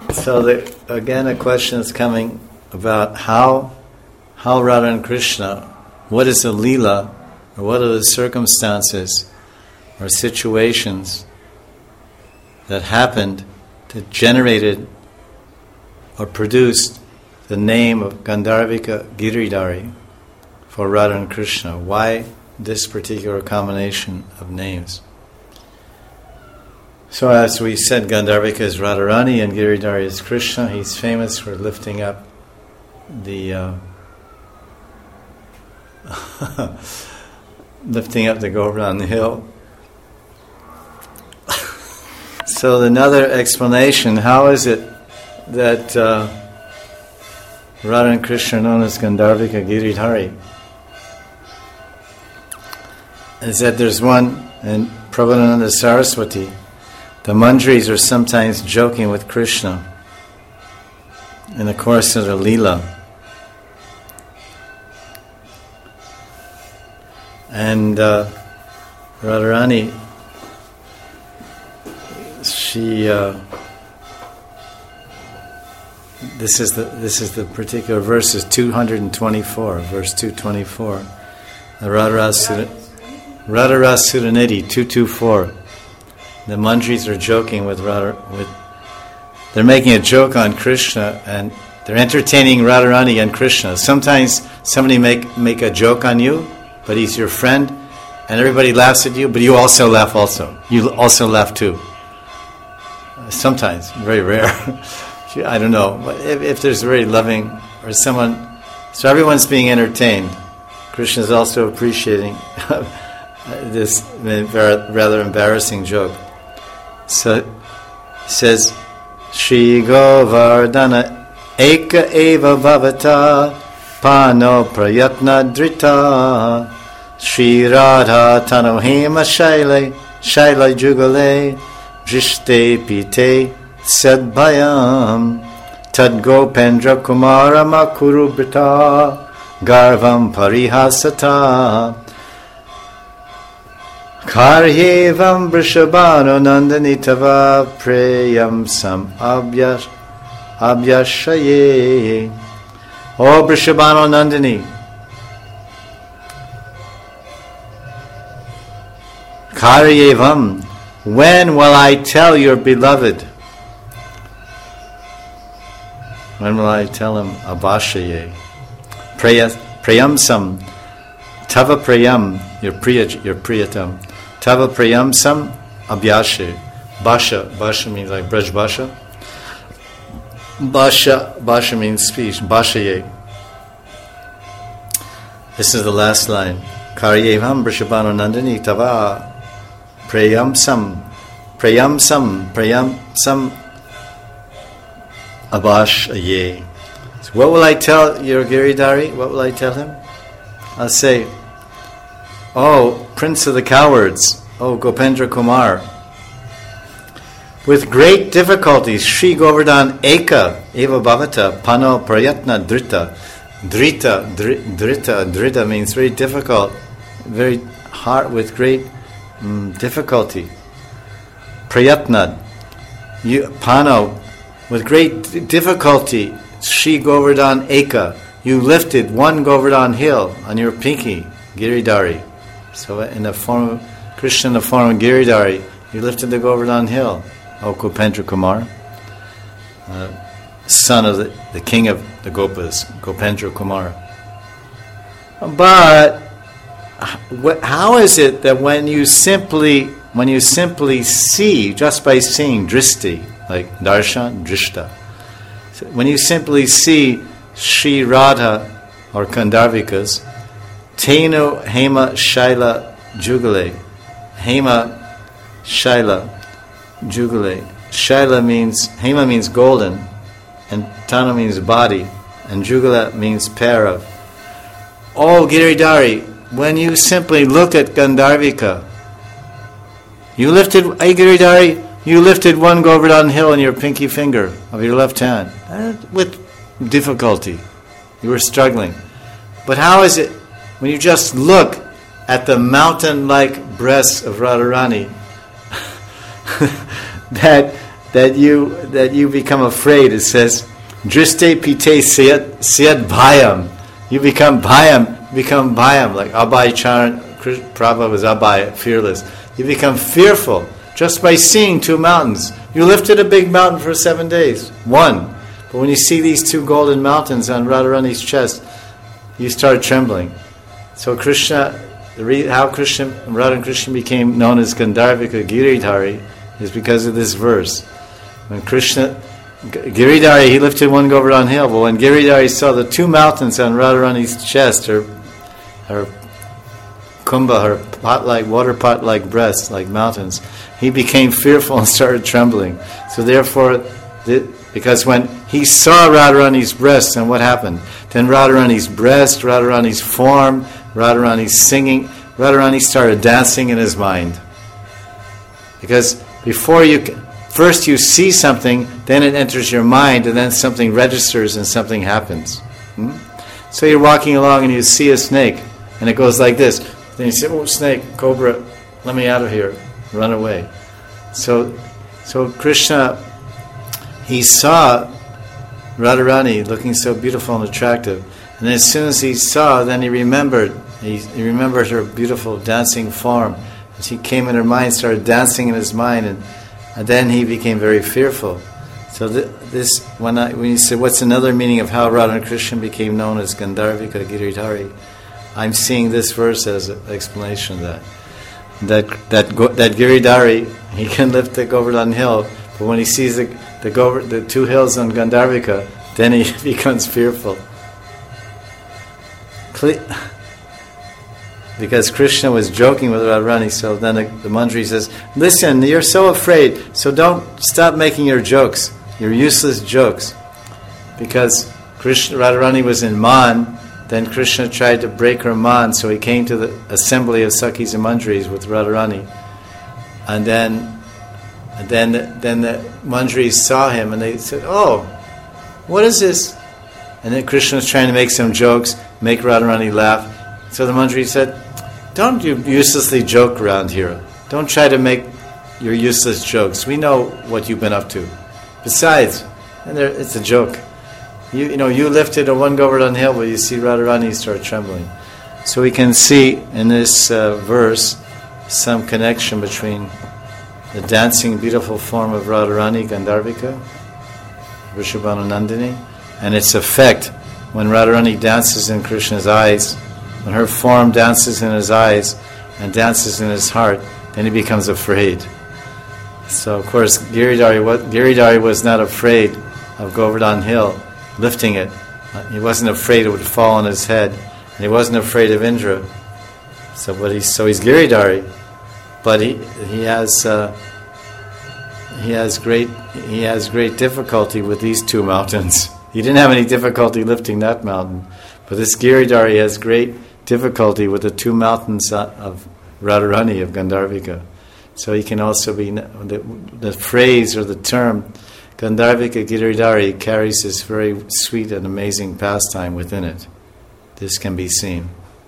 So again, a question is coming about how Radha and Krishna, what is the Leela, or what are the circumstances or situations that happened that generated or produced the name of Gandharvika Giridhari for Radha and Krishna. Why this particular combination of names? So as we said, Gandharvika is Radharani and Giridhari is Krishna. He's famous for lifting up the Govardhan hill. So another explanation, how is it that Radha and Krishna are known as Gandharvika Giridhari? Is that there's one in Prabhupada Saraswati. The Manjaris are sometimes joking with Krishna in the course of the Leela. And Radharani, she this is the particular verse is 224, verse 224. Radharas Suranidhi 224. The Manjaris are joking with they're making a joke on Krishna and they're entertaining Radharani and Krishna. Sometimes somebody make a joke on you, but he's your friend, and everybody laughs at you, but you also laugh also. You also laugh too. Sometimes, very rare. I don't know. But if there's very loving or someone, so everyone's being entertained. Krishna is also appreciating this rather embarrassing joke. So it says, Shri Govardhana Eka Eva Bhavata Pano Prayatna Drita Shri Radha Tano Hema Shaila Jugale Drishte Pite Sadbhayam Tad Gopendra Kumara Makuru Brita Garvam Parihasata Karyevam Vrishabhano Nandani Tava Preyam Sam Abhyashaye. O Vrishabhano Nandani, Karyevam, when will I tell your beloved? When will I tell him? Abhashaye. Preyam Sam Tava Preyam, your Priyatam. Tava Prayam Sam Abhyashe. Basha means like Braj Basha. Basha means speech. Bashaye. This is the last line. Karyevam Vrishabhano Nandani Tava Prayam Sam Abhashaye. So what will I tell your Giridhari? What will I tell him? I'll say, oh, Prince of the Cowards, oh, Gopendra Kumar. With great difficulties, Shri Govardhan Eka Eva Bhavata Pano Prayatna Drita. Drita means very difficult, very hard, with great difficulty. Prayatna, Pano, with great difficulty, Shri Govardhan Eka, you lifted one Govardhan hill on your pinky, Giridhari. So in the form of Krishna, in the form of Giridhari, you lifted the Govardhan hill, O Gopendra Kumar, son of the king of the Gopas, Gopendra Kumar. But how is it that when you simply see, just by seeing dristi, like darshan, drishta, so when you simply see Shri Radha or Gandharvikas, Tenu Hema Shaila Jugale. Hema Shaila Jugale. Hema means golden, and Tanu means body, and Jugala means pair of. Oh Giridhari, when you simply look at Gandharvika, you lifted one Govardhan hill in your pinky finger of your left hand with difficulty. You were struggling. But how is it when you just look at the mountain-like breasts of Radharani that that you become afraid. It says, Driste pite siyat bhayam. You become bhayam, like Abhay Charan, Prabhupada was Abhay, fearless. You become fearful just by seeing two mountains. You lifted a big mountain for 7 days, one. But when you see these two golden mountains on Radharani's chest, you start trembling. So Krishna, how Radha and Krishna became known as Gandharvika Giridhari is because of this verse. When Krishna, Giridhari, he lifted one Govardhan hill, but when Giridhari saw the two mountains on Radharani's chest, her kumbha, her pot-like, water pot-like breasts, like mountains, he became fearful and started trembling. So therefore, because when he saw Radharani's breasts, and what happened? Then Radharani's breast, Radharani's form, Radharani's singing, Radharani started dancing in his mind. Because first you see something, then it enters your mind, and then something registers and something happens. So you're walking along and you see a snake, and it goes like this. Then you say, oh, snake, cobra, let me out of here, run away. So Krishna, he saw Radharani looking so beautiful and attractive, and as soon as he saw, then he remembered her beautiful dancing form. As he came in her mind, started dancing in his mind, and then he became very fearful. So when you say, what's another meaning of how Radha and Krishna became known as Gandharvika Giridhari? I'm seeing this verse as an explanation of that Giridhari, he can lift the Govardhan hill, but when he sees the two hills on Gandharvika, then he becomes fearful. Because Krishna was joking with Radharani, so then the Mantri says, listen, you're so afraid, so don't stop making your jokes, your useless jokes. Because Radharani was in Man, then Krishna tried to break her man, so he came to the assembly of Sakhis and Mandris with Radharani. And then the Mandris saw him and they said, oh, what is this? And then Krishna was trying to make some jokes, make Radharani laugh. So the Mandri said, don't you uselessly joke around here. Don't try to make your useless jokes. We know what you've been up to. Besides, it's a joke. You lifted a one Govardhan hill, but you see Radharani start trembling. So we can see in this verse some connection between the dancing, beautiful form of Radharani, Gandharvika, Vrishabhananandini, and its effect when Radharani dances in Krishna's eyes, when her form dances in his eyes and dances in his heart, then he becomes afraid. So of course Giridhari was not afraid of Govardhan hill, lifting it. He wasn't afraid it would fall on his head, and he wasn't afraid of Indra. So he's Giridhari, but he has great difficulty with these two mountains. He didn't have any difficulty lifting that mountain, but this Giridhari has great difficulty with the two mountains of Radharani, of Gandharvika. So he can also be, the phrase or the term Gandharvika Giridhari carries this very sweet and amazing pastime within it. This can be seen.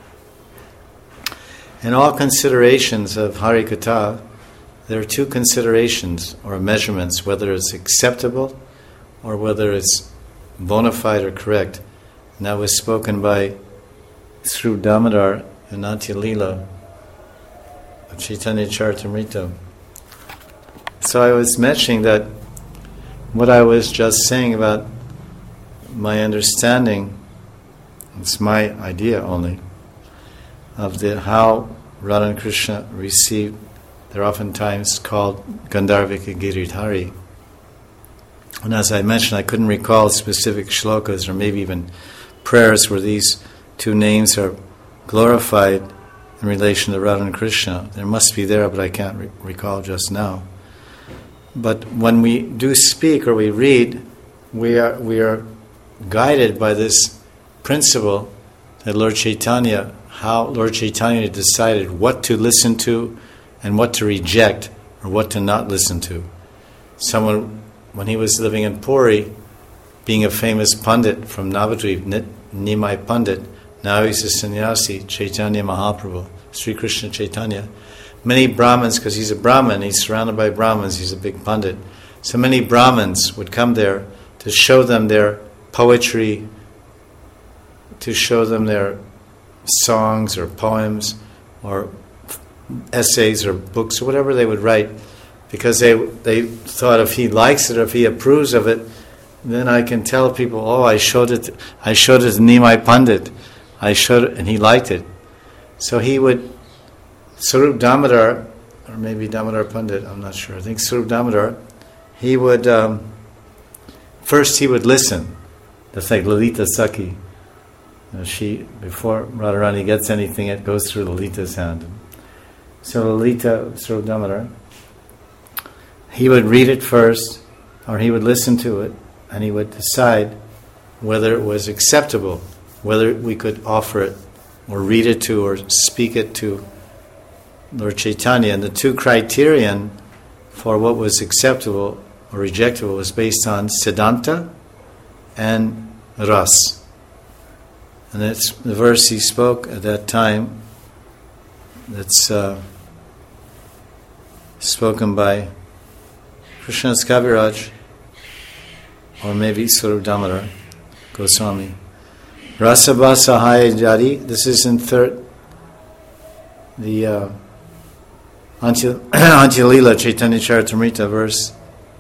In all considerations of Harikatha, there are two considerations or measurements, whether it's acceptable or whether it's bona fide or correct. And that was spoken by Sri Damodar in Natya Leela of Chaitanya Charitamrita. So I was mentioning that what I was just saying about my understanding, it's my idea only, of how Radha and Krishna received, they're oftentimes called Gandharvika Giridhari. And as I mentioned, I couldn't recall specific shlokas or maybe even prayers where these two names are glorified in relation to Radha and Krishna. There must be there, but I can't recall just now. But when we do speak or we read, we are guided by this principle that Lord Chaitanya, how Lord Chaitanya decided what to listen to and what to reject or what to not listen to. Someone, when he was living in Puri, being a famous Pandit from Navadvip, Nimai Pandit, now he's a sannyasi, Chaitanya Mahaprabhu, Sri Krishna Chaitanya. Many Brahmins, because he's a Brahmin, he's surrounded by Brahmins, he's a big Pandit. So many Brahmins would come there to show them their poetry, to show them their songs or poems or essays or books or whatever they would write, because they thought if he likes it or if he approves of it, then I can tell people, oh, I showed it to Nimai Pandit, I showed it and he liked it. So he would, Sarup Damodar, or maybe Damodar Pandit, I'm not sure, I think Sarup Damodar, he would, first he would listen. That's like Lalita Sakhi. Before Radharani gets anything, it goes through Lalita's hand. So Lalita, Sarup Damodar, he would read it first, or he would listen to it, and he would decide whether it was acceptable, whether we could offer it, or read it to, or speak it to Lord Chaitanya. And the two criterion for what was acceptable or rejectable was based on Siddhanta and Ras. And that's the verse he spoke at that time, that's spoken by Krishnadas Kaviraj, or maybe Sarup Damodar Goswami. Rasabha Sahaya Jari, this is in third, the Antya-lila Chaitanya Charitamrita verse,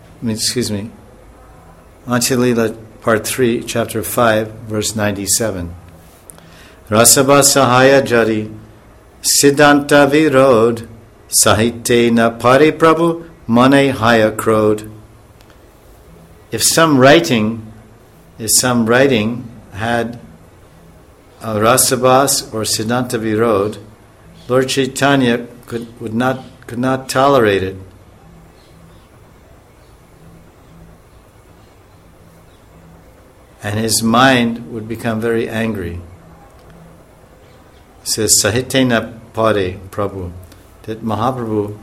Antya-lila part 3, chapter 5, verse 97. Rasabha Sahaya Jari, Siddhanta Virod, Sahite na Pare Prabhu, Mane Haya Krod. If some writing had a rasabhas or Siddhanta Virod, Lord Chaitanya could not tolerate it. And his mind would become very angry. It says, Sahitena Pare Prabhu, that Mahaprabhu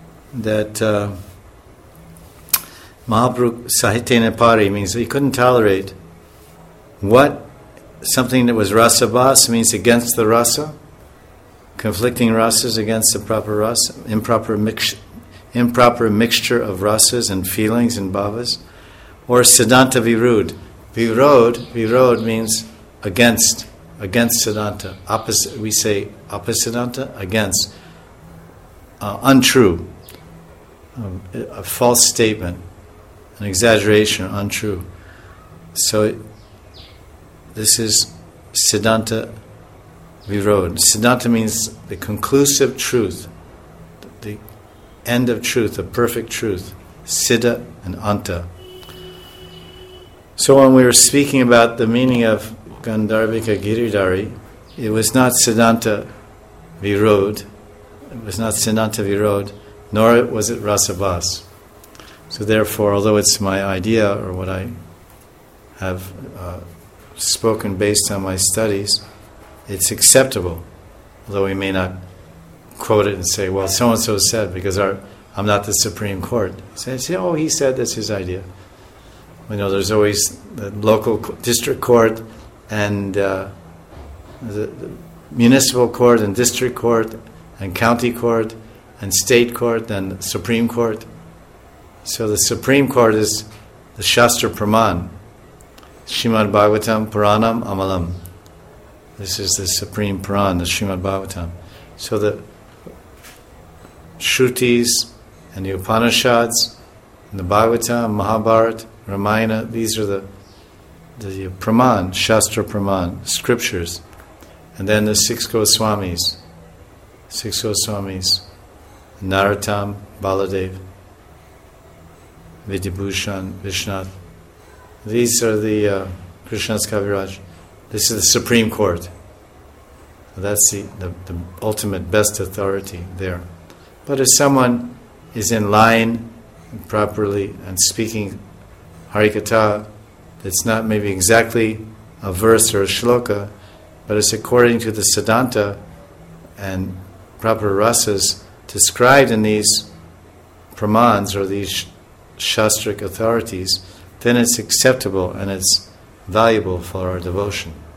Sahitena Pare means he couldn't tolerate something that was rasabhas, means against the rasa, conflicting rasas against the proper rasa, improper mixture of rasas and feelings and bhavas, or Siddhanta Virud. Virod means against Siddhanta. Opposite, we say Apasiddhanta, against. Untrue. A false statement. An exaggeration, untrue. So this is Siddhanta Virod. Siddhanta means the conclusive truth, the end of truth, the perfect truth. Siddha and Anta. So when we were speaking about the meaning of Gandharvika Giridhari, it was not Siddhanta Virod, nor was it Rasabhas. So therefore, although it's my idea or what I have spoken based on my studies, it's acceptable, although we may not quote it and say, well, so-and-so said, because I'm not the Supreme Court. So I say, oh, he said that's his idea. There's always the local district court and the municipal court and district court and county court and state court and Supreme Court. So the Supreme Court is the Shastra Praman, Srimad Bhagavatam Puranam Amalam. This is the Supreme Puran, the Srimad Bhagavatam. So the Shrutis and the Upanishads and the Bhagavatam, Mahabharata, Ramayana, these are the Praman, Shastra Praman, scriptures. And then the six Goswamis, Narottam, Baladev, Vidyabhushan, Vishnath. These are the Krishnadas Kaviraj. This is the Supreme Court. That's the ultimate best authority there. But if someone is in line properly and speaking Harikatha, it's not maybe exactly a verse or a shloka, but it's according to the Siddhanta and proper rasas described in these pramans or these shastric authorities, then it's acceptable and it's valuable for our devotion.